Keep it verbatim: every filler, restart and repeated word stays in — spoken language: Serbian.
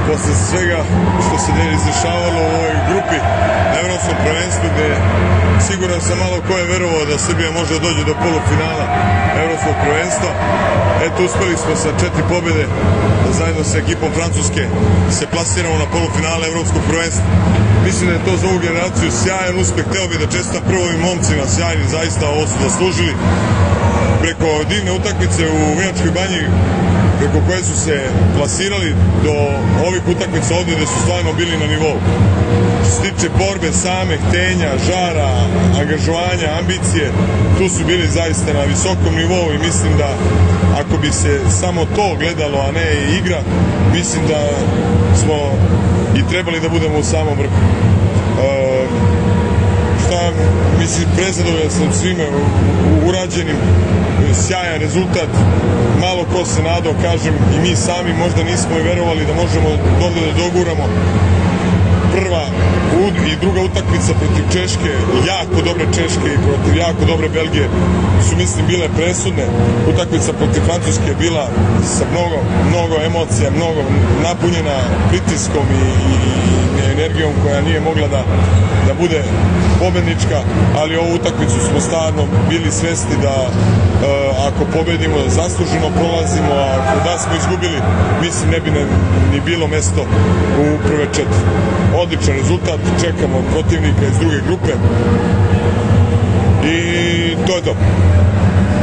posle svega što se izdešavalo u ovoj grupi na evropskom prvenstvu, gde siguran sam malo ko je verovao da Srbija može da dođe do polufinala evropskog prvenstva. Eto, uspeli smo sa četiri pobjede da zajedno sa ekipom Francuske se plasiramo na polufinale evropskog prvenstva. Mislim da je to za ovu generaciju sjajan uspeh. Hteo bih da čestitam prvo ovim momcima, sjajni, zaista ovo su zaslužili. Preko divne utakmice u Vrnjačkoj banji, preko koje su se plasirali do ovih utakmica ovdje gde su stvarno bili na nivou. Što se tiče borbe same, htenja, žara, angažovanja, ambicije, tu su bili zaista na visokom nivou i mislim da ako bi se samo to gledalo, a ne i igra, mislim da smo i trebali da budemo u samom vrhu. E, šta, mislim, prezadovoljan sam svime urađenim, sjajan rezultat, malo ko se nadao, kažem, i mi sami možda nismo i verovali da možemo dobro da doguramo. Prva i druga utakmica protiv Češke, jako dobre Češke i protiv jako dobre Belgije su, mislim, bile presudne. Utakmica protiv Francuske je bila sa mnogo, mnogo emocija, mnogo napunjena pritiskom i, i, i energijom koja nije mogla da, da bude pobednička, ali ovu utakmicu smo stvarno bili svesni da e, ako pobedimo zasluženo prolazimo, a ako da smo izgubili, mislim ne bi ne, ni bilo mesto u prve četiri. Odličan rezultat, čekamo protivnika iz druge grupe i to je to.